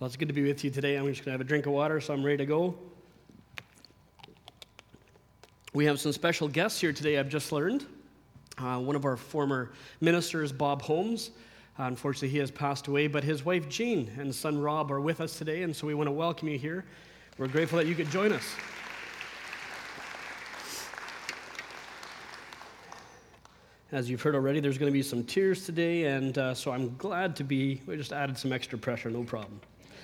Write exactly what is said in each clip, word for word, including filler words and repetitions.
Well, it's good to be with you today. I'm just going to have a drink of water, so I'm ready to go. We have some special guests here today, I've just learned. Uh, one of our former ministers, Bob Holmes. Uh, unfortunately, he has passed away, but his wife, Jean, and son, Rob, are with us today, and so we want to welcome you here. We're grateful that you could join us. As you've heard already, there's going to be some tears today, and uh, so I'm glad to be, we just added some extra pressure, no problem.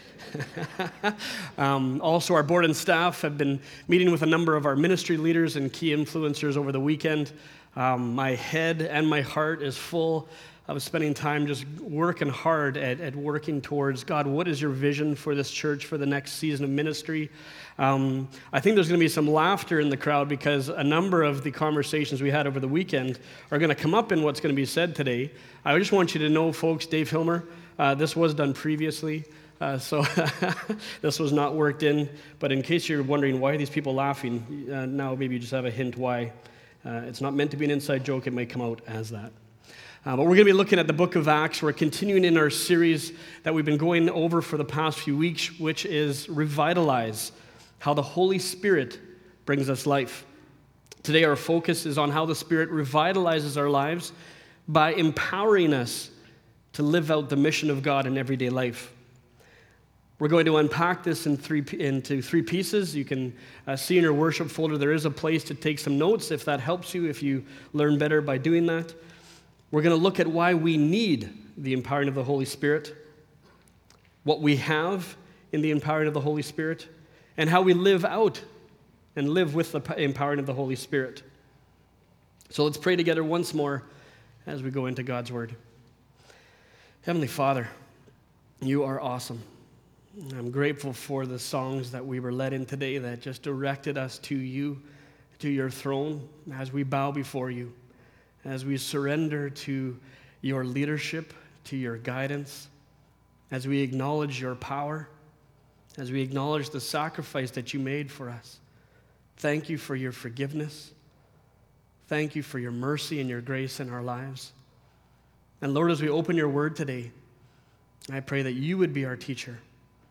um, also, our board and staff have been meeting with a number of our ministry leaders and key influencers over the weekend. Um, my head and my heart is full. I was spending time just working hard at, at working towards, God, what is your vision for this church for the next season of ministry? Um, I think there's going to be some laughter in the crowd because a number of the conversations we had over the weekend are going to come up in what's going to be said today. I just want you to know, folks, Dave Hilmer, uh, this was done previously. Uh, so this was not worked in, but in case you're wondering why are these people laughing, uh, now maybe you just have a hint why. Uh, it's not meant to be an inside joke, it may come out as that. Uh, but we're going to be looking at the book of Acts. We're continuing in our series that we've been going over for the past few weeks, which is Revitalize, how the Holy Spirit brings us life. Today our focus is on how the Spirit revitalizes our lives by empowering us to live out the mission of God in everyday life. We're going to unpack this in three, into three pieces. You can uh, see in your worship folder there is a place to take some notes if that helps you, if you learn better by doing that. We're going to look at why we need the empowering of the Holy Spirit, what we have in the empowering of the Holy Spirit, and how we live out and live with the empowering of the Holy Spirit. So let's pray together once more as we go into God's Word. Heavenly Father, you are awesome. I'm grateful for the songs that we were led in today that just directed us to you, to your throne, as we bow before you, as we surrender to your leadership, to your guidance, as we acknowledge your power, as we acknowledge the sacrifice that you made for us. Thank you for your forgiveness. Thank you for your mercy and your grace in our lives. And Lord, as we open your word today, I pray that you would be our teacher,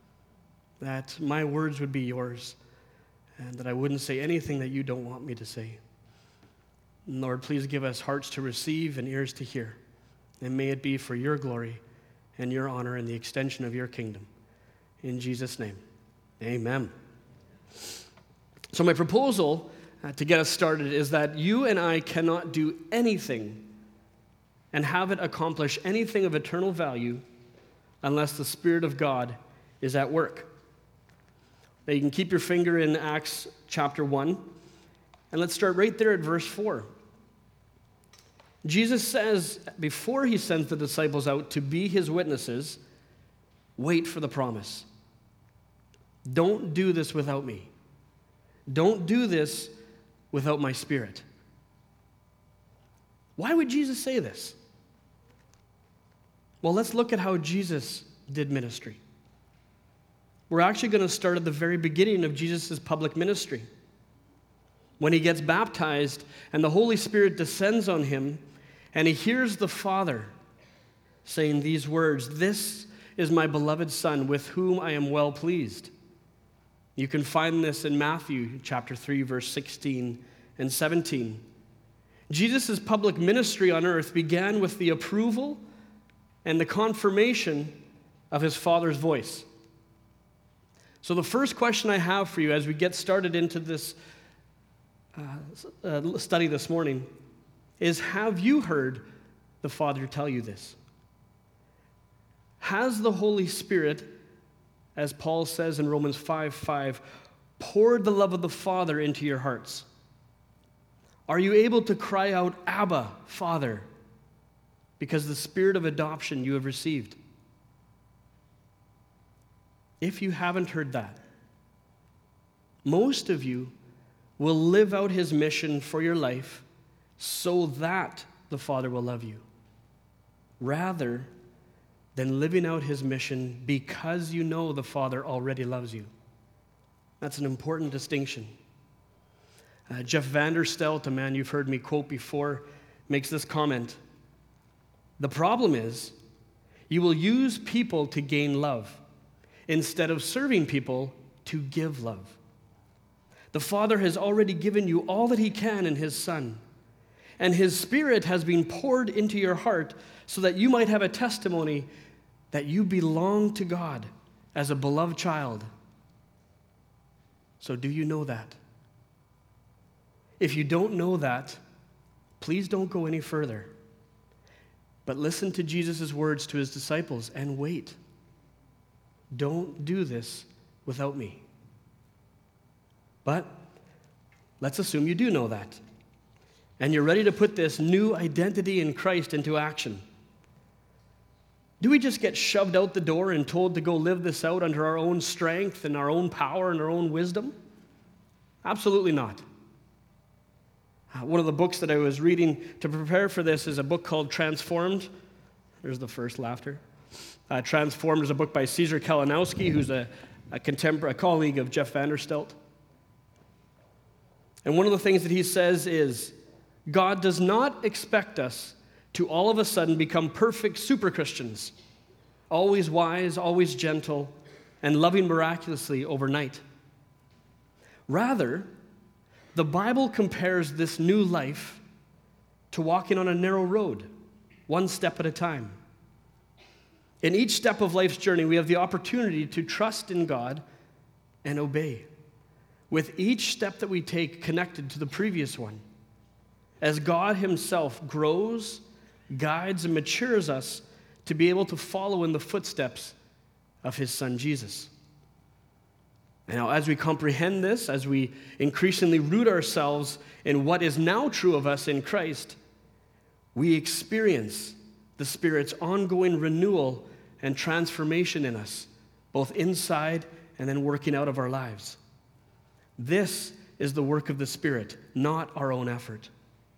that my words would be yours, and that I wouldn't say anything that you don't want me to say. And Lord, please give us hearts to receive and ears to hear, and may it be for your glory and your honor and the extension of your kingdom. In Jesus' name, amen. So my proposal uh, to get us started is that you and I cannot do anything and have it accomplish anything of eternal value unless the Spirit of God is at work. Now you can keep your finger in Acts chapter one, and let's start right there at verse four. Jesus says, before he sends the disciples out to be his witnesses, wait for the promise. Don't do this without me. Don't do this without my Spirit. Why would Jesus say this? Well, let's look at how Jesus did ministry. We're actually going to start at the very beginning of Jesus' public ministry. When he gets baptized and the Holy Spirit descends on him and he hears the Father saying these words, "This is my beloved Son with whom I am well pleased." You can find this in Matthew chapter three, verse sixteen and seventeen. Jesus' public ministry on earth began with the approval and the confirmation of his Father's voice. So the first question I have for you as we get started into this uh, uh, study this morning is, have you heard the Father tell you this? Has the Holy Spirit, as Paul says in Romans five five, poured the love of the Father into your hearts? Are you able to cry out, "Abba, Father," because the Spirit of adoption you have received? If you haven't heard that, most of you will live out his mission for your life so that the Father will love you, rather than living out his mission because you know the Father already loves you. That's an important distinction. Uh, Jeff Vanderstelt, a man you've heard me quote before, makes this comment: the problem is you will use people to gain love instead of serving people, to give love. The Father has already given you all that he can in his Son, and his Spirit has been poured into your heart so that you might have a testimony that you belong to God as a beloved child. So do you know that? If you don't know that, please don't go any further. But listen to Jesus' words to his disciples and wait. Don't do this without me. But let's assume you do know that, and you're ready to put this new identity in Christ into action. Do we just get shoved out the door and told to go live this out under our own strength and our own power and our own wisdom? Absolutely not. Uh, one of the books that I was reading to prepare for this is a book called Transformed. There's the first laughter. Uh, Transformed is a book by Caesar Kalinowski, who's a, a, contempor- a colleague of Jeff Vanderstelt. And one of the things that he says is, God does not expect us to all of a sudden become perfect super Christians, always wise, always gentle, and loving miraculously overnight. Rather, the Bible compares this new life to walking on a narrow road, one step at a time. In each step of life's journey, we have the opportunity to trust in God and obey, with each step that we take connected to the previous one, as God himself grows, guides, and matures us to be able to follow in the footsteps of his Son, Jesus. Now, as we comprehend this, as we increasingly root ourselves in what is now true of us in Christ, we experience the Spirit's ongoing renewal and transformation in us, both inside and then working out of our lives. This is the work of the Spirit, not our own effort.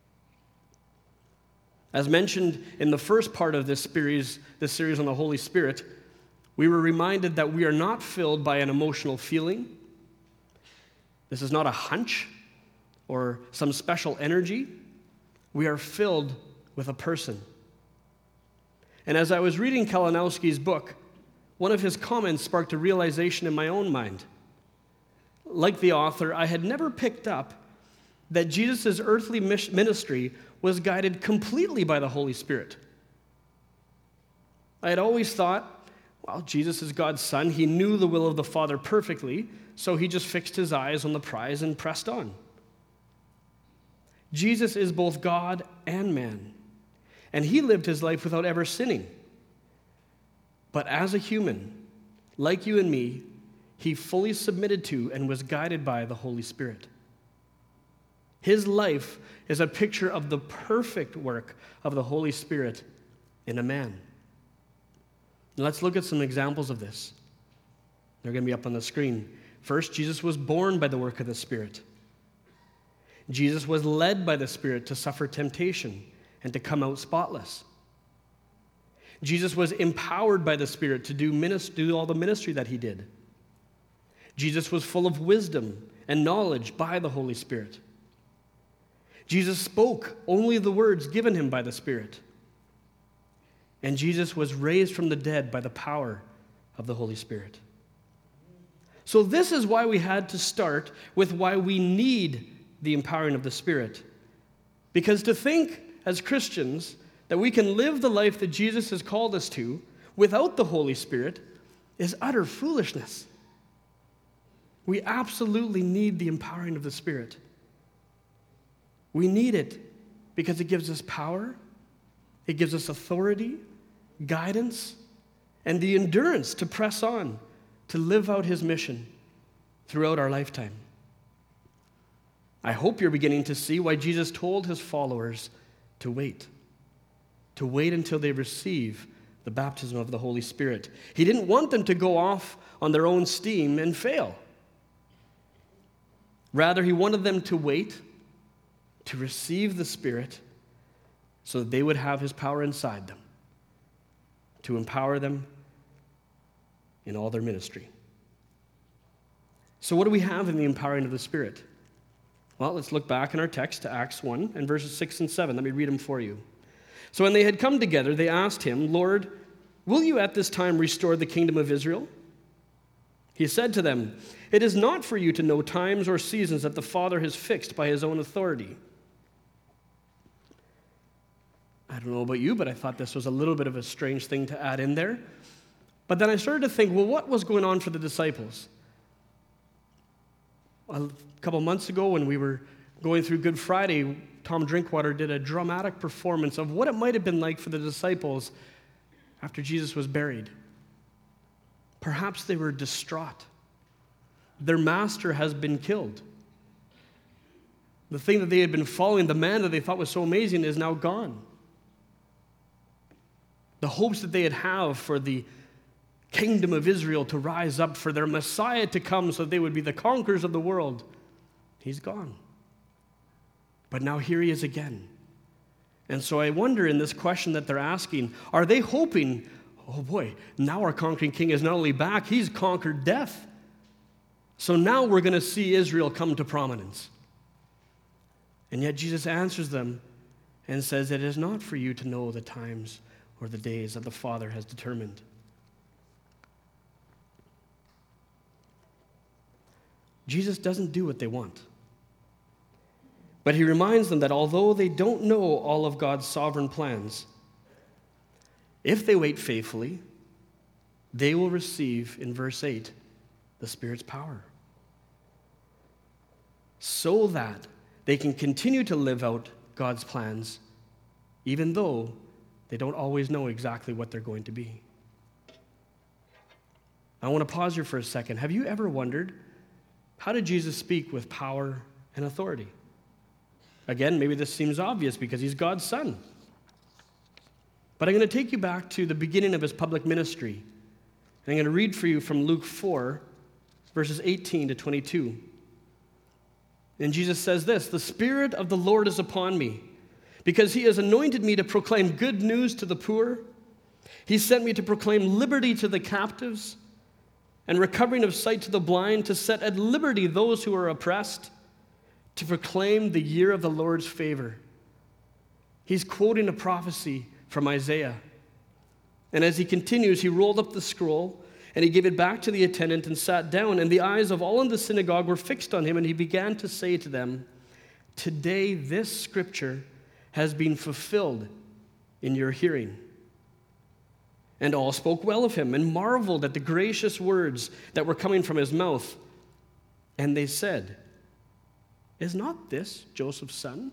As mentioned in the first part of this series, this series on the Holy Spirit, we were reminded that we are not filled by an emotional feeling. This is not a hunch or some special energy. We are filled with a person. And as I was reading Kalinowski's book, one of his comments sparked a realization in my own mind. Like the author, I had never picked up that Jesus' earthly ministry was guided completely by the Holy Spirit. I had always thought, well, Jesus is God's Son. He knew the will of the Father perfectly, so he just fixed his eyes on the prize and pressed on. Jesus is both God and man, and he lived his life without ever sinning. But as a human, like you and me, he fully submitted to and was guided by the Holy Spirit. His life is a picture of the perfect work of the Holy Spirit in a man. Now let's look at some examples of this. They're going to be up on the screen. First, Jesus was born by the work of the Spirit. Jesus was led by the Spirit to suffer temptation and to come out spotless. Jesus was empowered by the Spirit to do, minist- do all the ministry that he did. Jesus was full of wisdom and knowledge by the Holy Spirit. Jesus spoke only the words given him by the Spirit. And Jesus was raised from the dead by the power of the Holy Spirit. So this is why we had to start with why we need the empowering of the Spirit. Because to think as Christians that we can live the life that Jesus has called us to without the Holy Spirit is utter foolishness. We absolutely need the empowering of the Spirit. We need it because it gives us power, it gives us authority, guidance, and the endurance to press on, to live out his mission throughout our lifetime. I hope you're beginning to see why Jesus told his followers to wait, to wait until they receive the baptism of the Holy Spirit. He didn't want them to go off on their own steam and fail. Rather, he wanted them to wait, to receive the Spirit, so that they would have his power inside them, to empower them in all their ministry. So what do we have in the empowering of the Spirit? Well, let's look back in our text to Acts one and verses six and seven. Let me read them for you. So when they had come together, they asked him, Lord, will you at this time restore the kingdom of Israel? He said to them, "It is not for you to know times or seasons that the Father has fixed by his own authority." I don't know about you, but I thought this was a little bit of a strange thing to add in there. But then I started to think, well, what was going on for the disciples? A couple months ago when we were going through Good Friday, Tom Drinkwater did a dramatic performance of what it might have been like for the disciples after Jesus was buried. Perhaps they were distraught. Their master has been killed. The thing that they had been following, the man that they thought was so amazing, is now gone. The hopes that they had have for the kingdom of Israel to rise up, for their Messiah to come so they would be the conquerors of the world, he's gone. But now here he is again. And so I wonder in this question that they're asking, are they hoping, oh boy, now our conquering king is not only back, he's conquered death. So now we're going to see Israel come to prominence. And yet Jesus answers them and says, "It is not for you to know the times or the days that the Father has determined." Jesus doesn't do what they want. But he reminds them that although they don't know all of God's sovereign plans, if they wait faithfully, they will receive, in verse eight, the Spirit's power, so that they can continue to live out God's plans, even though they don't always know exactly what they're going to be. I want to pause here for a second. Have you ever wondered, how did Jesus speak with power and authority? Again, maybe this seems obvious because he's God's son. But I'm going to take you back to the beginning of his public ministry. And I'm going to read for you from Luke four, verses eighteen to twenty-two. And Jesus says this, "The Spirit of the Lord is upon me, because he has anointed me to proclaim good news to the poor. He sent me to proclaim liberty to the captives and recovering of sight to the blind, to set at liberty those who are oppressed, to proclaim the year of the Lord's favor." He's quoting a prophecy from Isaiah. And as he continues, he rolled up the scroll and he gave it back to the attendant and sat down. And the eyes of all in the synagogue were fixed on him, and he began to say to them, "Today this scripture has been fulfilled in your hearing." And all spoke well of him and marveled at the gracious words that were coming from his mouth. And they said, "Is not this Joseph's son?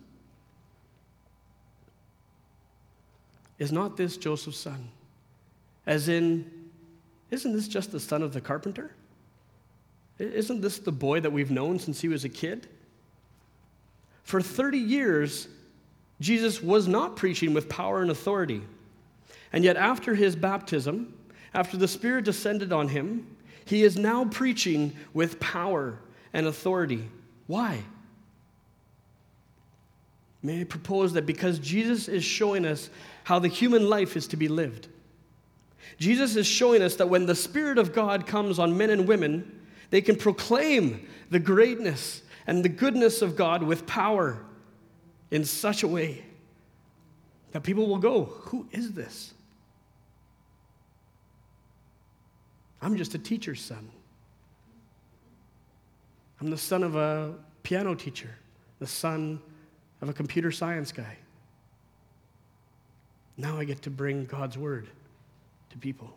Is not this Joseph's son?" As in, isn't this just the son of the carpenter? Isn't this the boy that we've known since he was a kid? For thirty years, Jesus was not preaching with power and authority. And yet after his baptism, after the Spirit descended on him, he is now preaching with power and authority. Why? May I propose that because Jesus is showing us how the human life is to be lived. Jesus is showing us that when the Spirit of God comes on men and women, they can proclaim the greatness and the goodness of God with power in such a way that people will go, "Who is this? I'm just a teacher's son. I'm the son of a piano teacher, the son of a computer science guy. Now I get to bring God's word to people."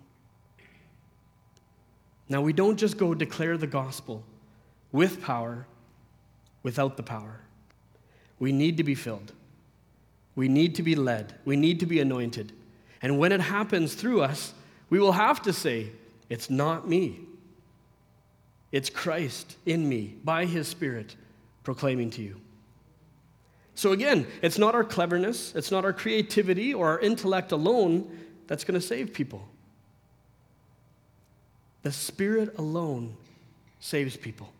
Now we don't just go declare the gospel with power without the power. We need to be filled. We need to be led. We need to be anointed. And when it happens through us, we will have to say, "It's not me. It's Christ in me, by his Spirit, proclaiming to you." So again, it's not our cleverness, it's not our creativity or our intellect alone that's going to save people. The Spirit alone saves people.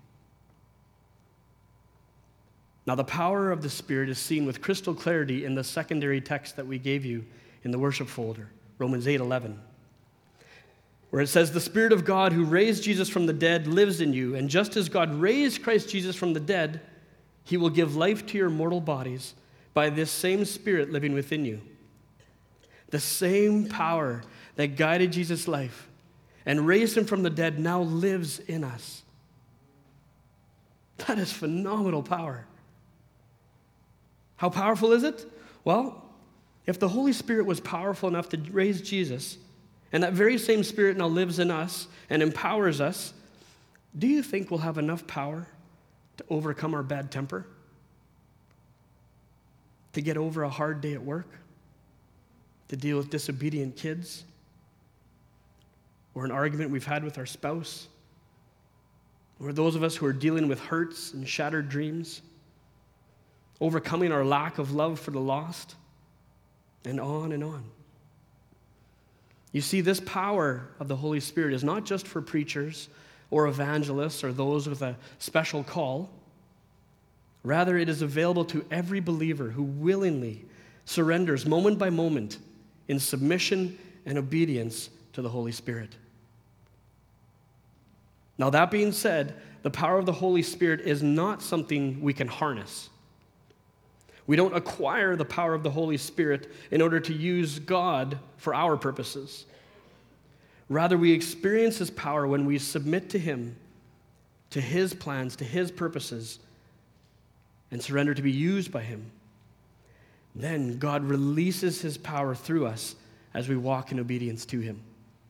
Now, the power of the Spirit is seen with crystal clarity in the secondary text that we gave you in the worship folder, Romans eight eleven, where it says, "The Spirit of God who raised Jesus from the dead lives in you, and just as God raised Christ Jesus from the dead, he will give life to your mortal bodies by this same Spirit living within you." The same power that guided Jesus' life and raised him from the dead now lives in us. That is phenomenal power. How powerful is it? Well, if the Holy Spirit was powerful enough to raise Jesus, and that very same Spirit now lives in us and empowers us, do you think we'll have enough power to overcome our bad temper? To get over a hard day at work? To deal with disobedient kids? Or an argument we've had with our spouse? Or those of us who are dealing with hurts and shattered dreams? Overcoming our lack of love for the lost? And on and on. You see, this power of the Holy Spirit is not just for preachers or evangelists or those with a special call. Rather, it is available to every believer who willingly surrenders moment by moment in submission and obedience to the Holy Spirit. Now, that being said, the power of the Holy Spirit is not something we can harness. We don't acquire the power of the Holy Spirit in order to use God for our purposes. Rather, we experience His power when we submit to Him, to His plans, to His purposes, and surrender to be used by Him. Then God releases His power through us as we walk in obedience to Him.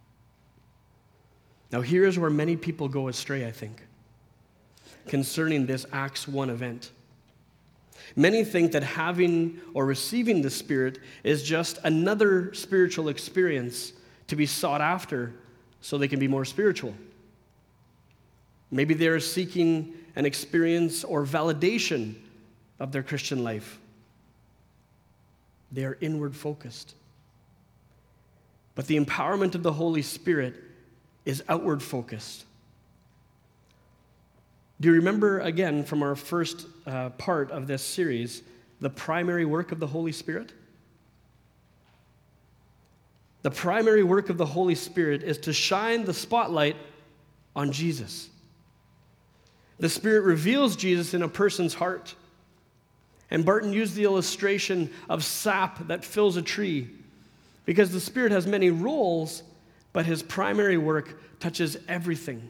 Now, here is where many people go astray, I think, concerning this Acts one event. Many think that having or receiving the Spirit is just another spiritual experience to be sought after so they can be more spiritual. Maybe they are seeking an experience or validation of their Christian life. They are inward focused. But the empowerment of the Holy Spirit is outward focused. Do you remember, again, from our first uh, part of this series, the primary work of the Holy Spirit? The primary work of the Holy Spirit is to shine the spotlight on Jesus. The Spirit reveals Jesus in a person's heart. And Barton used the illustration of sap that fills a tree, because the Spirit has many roles, but His primary work touches everything.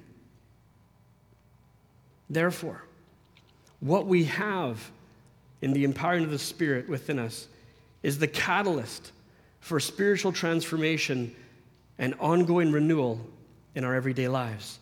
Therefore, what we have in the empowering of the Spirit within us is the catalyst for spiritual transformation and ongoing renewal in our everyday lives.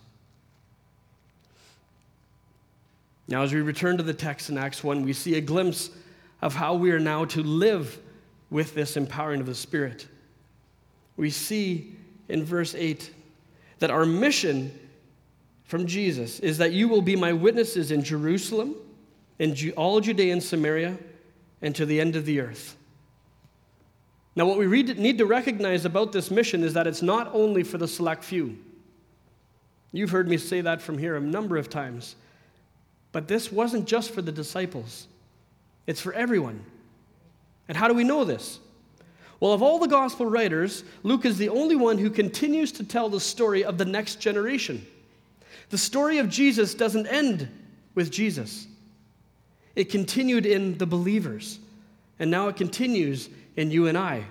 Now, as we return to the text in Acts one, we see a glimpse of how we are now to live with this empowering of the Spirit. We see in verse eight that our mission from Jesus is that you will be my witnesses in Jerusalem, in all Judea and Samaria, and to the end of the earth. Now, what we need to recognize about this mission is that it's not only for the select few. You've heard me say that from here a number of times. But this wasn't just for the disciples. It's for everyone. And how do we know this? Well, of all the gospel writers, Luke is the only one who continues to tell the story of the next generation. The story of Jesus doesn't end with Jesus. It continued in the believers, and now it continues in you and I.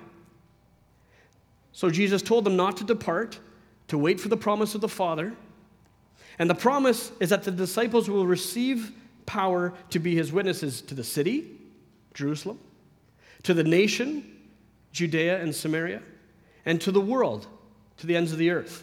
So Jesus told them not to depart, to wait for the promise of the Father. And the promise is that the disciples will receive power to be His witnesses to the city, Jerusalem, to the nation, Judea and Samaria, and to the world, to the ends of the earth.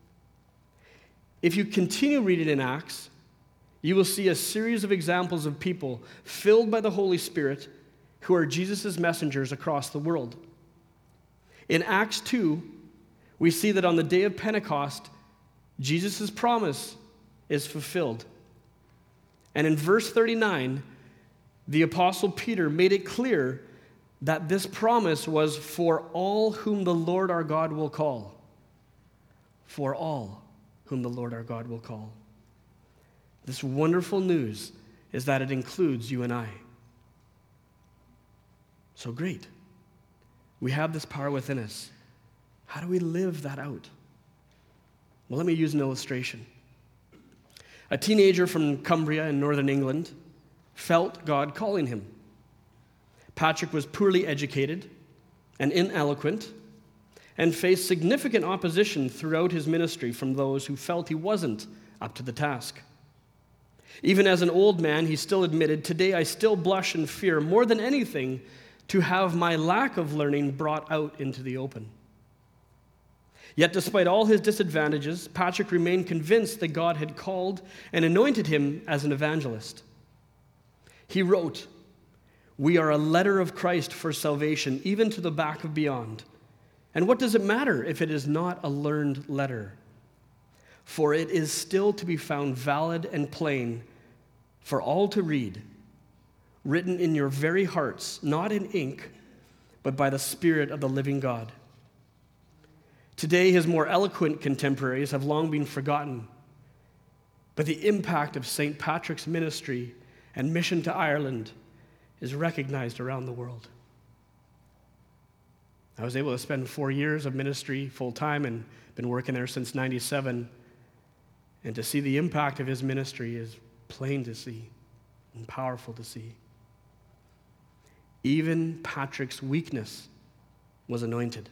If you continue reading in Acts, you will see a series of examples of people filled by the Holy Spirit who are Jesus' messengers across the world. In Acts two, we see that on the day of Pentecost, Jesus' promise is fulfilled. And in verse thirty-nine, the Apostle Peter made it clear that this promise was for all whom the Lord our God will call. For all whom the Lord our God will call. This wonderful news is that it includes you and I. So great. We have this power within us. How do we live that out? Well, let me use an illustration. A teenager from Cumbria in northern England felt God calling him. Patrick was poorly educated and ineloquent, and faced significant opposition throughout his ministry from those who felt he wasn't up to the task. Even as an old man, he still admitted, "Today I still blush and fear more than anything to have my lack of learning brought out into the open." Yet despite all his disadvantages, Patrick remained convinced that God had called and anointed him as an evangelist. He wrote, "We are a letter of Christ for salvation, even to the back of beyond. And what does it matter if it is not a learned letter? For it is still to be found valid and plain for all to read, written in your very hearts, not in ink, but by the Spirit of the living God." Today, his more eloquent contemporaries have long been forgotten, but the impact of Saint Patrick's ministry and mission to Ireland is recognized around the world. I was able to spend four years of ministry full-time and been working there since ninety-seven, and to see the impact of his ministry is plain to see and powerful to see. Even Patrick's weakness was anointed.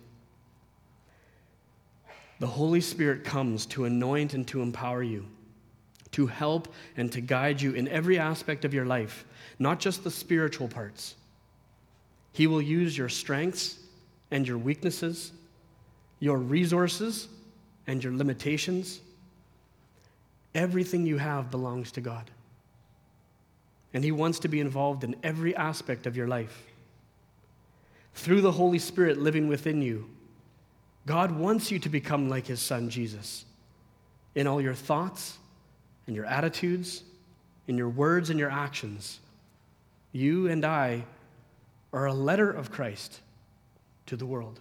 The Holy Spirit comes to anoint and to empower you, to help and to guide you in every aspect of your life, not just the spiritual parts. He will use your strengths and your weaknesses, your resources and your limitations. Everything you have belongs to God. And He wants to be involved in every aspect of your life. Through the Holy Spirit living within you, God wants you to become like His Son, Jesus, in all your thoughts and your attitudes, in your words and your actions. You and I are a letter of Christ to the world.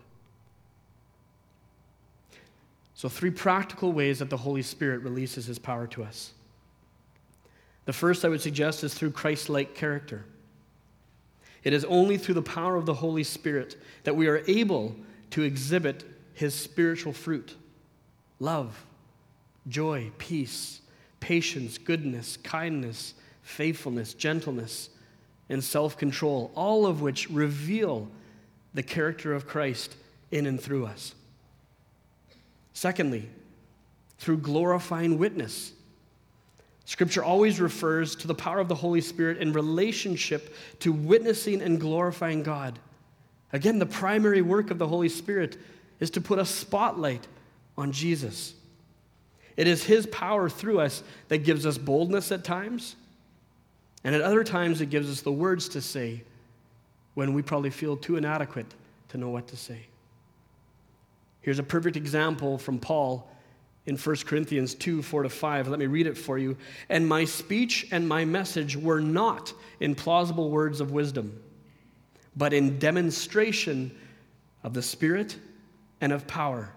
So, three practical ways that the Holy Spirit releases His power to us. The first I would suggest is through Christ-like character. It is only through the power of the Holy Spirit that we are able to exhibit His spiritual fruit: love, joy, peace, patience, goodness, kindness, faithfulness, gentleness, and self-control, all of which reveal the character of Christ in and through us. Secondly, through glorifying witness. Scripture always refers to the power of the Holy Spirit in relationship to witnessing and glorifying God. Again, the primary work of the Holy Spirit is to put a spotlight on Jesus. It is His power through us that gives us boldness at times, and at other times it gives us the words to say when we probably feel too inadequate to know what to say. Here's a perfect example from Paul in First Corinthians two, four to five. Let me read it for you. "And my speech and my message were not in plausible words of wisdom, but in demonstration of the Spirit and of power,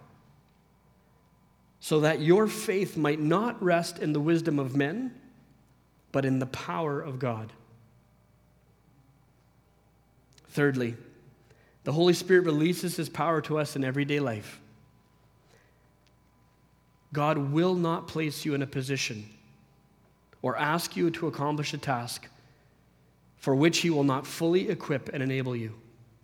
so that your faith might not rest in the wisdom of men, but in the power of God." Thirdly, the Holy Spirit releases His power to us in everyday life. God will not place you in a position or ask you to accomplish a task for which He will not fully equip and enable you.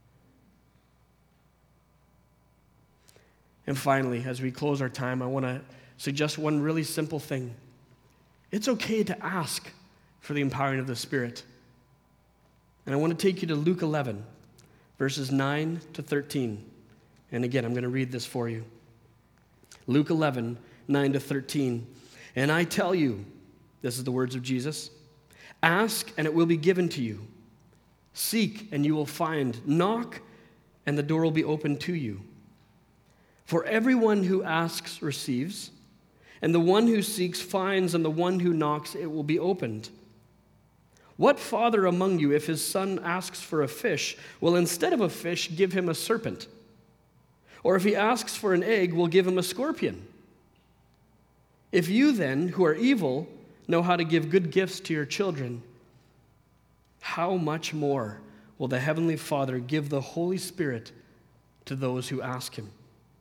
And finally, as we close our time, I want to suggest one really simple thing. It's okay to ask for the empowering of the Spirit. And I want to take you to Luke eleven, verses nine to thirteen. And again, I'm going to read this for you. Luke eleven, nine to thirteen. "And I tell you," this is the words of Jesus, "ask and it will be given to you. Seek and you will find. Knock and the door will be opened to you. For everyone who asks receives, and the one who seeks finds, and the one who knocks it will be opened. What father among you, if his son asks for a fish, will instead of a fish give him a serpent? Or if he asks for an egg, will give him a scorpion? If you then, who are evil, know how to give good gifts to your children, how much more will the Heavenly Father give the Holy Spirit to those who ask Him?"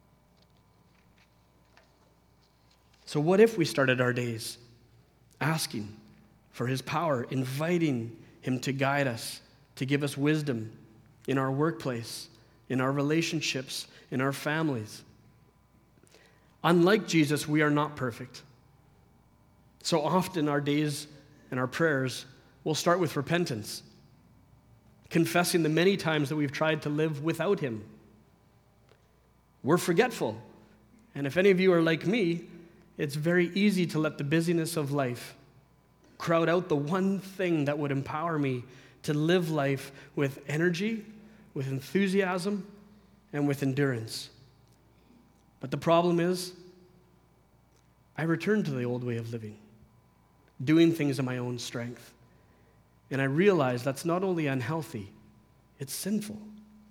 So what if we started our days asking for His power, inviting Him to guide us, to give us wisdom in our workplace, in our relationships, in our families. Unlike Jesus, we are not perfect. So often our days and our prayers will start with repentance, confessing the many times that we've tried to live without him. We're forgetful. And if any of you are like me, it's very easy to let the busyness of life crowd out the one thing that would empower me to live life with energy, with enthusiasm, and with endurance. But the problem is, I return to the old way of living, doing things in my own strength. And I realize that's not only unhealthy, it's sinful.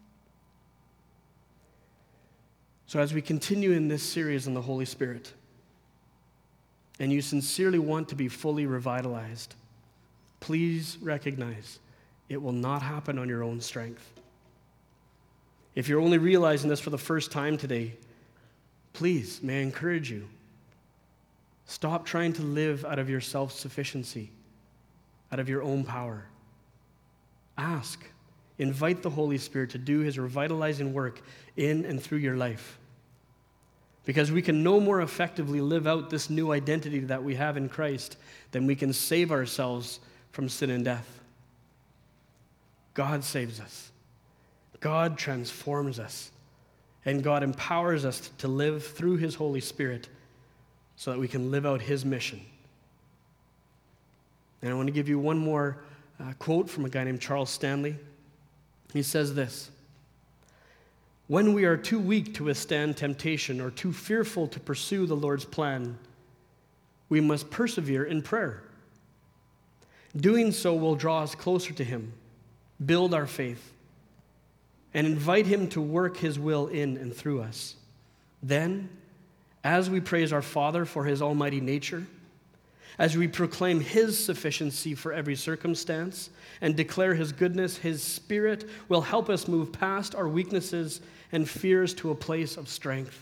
So as we continue in this series on the Holy Spirit, and you sincerely want to be fully revitalized, please recognize it will not happen on your own strength. If you're only realizing this for the first time today, please, may I encourage you, stop trying to live out of your self-sufficiency, out of your own power. Ask, invite the Holy Spirit to do his revitalizing work in and through your life. Because we can no more effectively live out this new identity that we have in Christ than we can save ourselves from sin and death. God saves us. God transforms us. And God empowers us to live through his Holy Spirit so that we can live out his mission. And I want to give you one more uh, quote from a guy named Charles Stanley. He says this: "When we are too weak to withstand temptation or too fearful to pursue the Lord's plan, we must persevere in prayer. Doing so will draw us closer to him, build our faith, and invite him to work his will in and through us. Then, as we praise our Father for his almighty nature, as we proclaim his sufficiency for every circumstance and declare his goodness, his Spirit will help us move past our weaknesses and fears to a place of strength."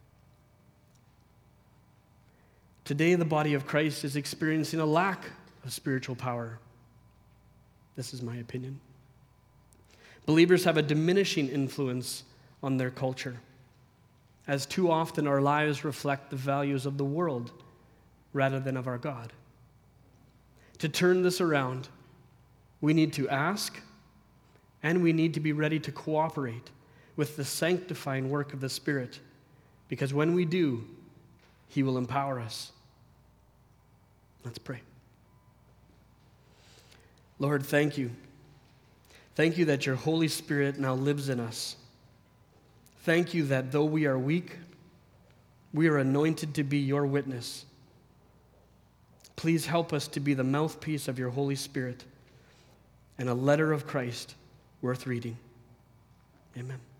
Today, the body of Christ is experiencing a lack of spiritual power. This is my opinion. Believers have a diminishing influence on their culture, as too often our lives reflect the values of the world rather than of our God. To turn this around, we need to ask, and we need to be ready to cooperate with the sanctifying work of the Spirit, because when we do, he will empower us. Let's pray. Lord, thank you. Thank you that your Holy Spirit now lives in us. Thank you that though we are weak, we are anointed to be your witness. Please help us to be the mouthpiece of your Holy Spirit and a letter of Christ worth reading. Amen.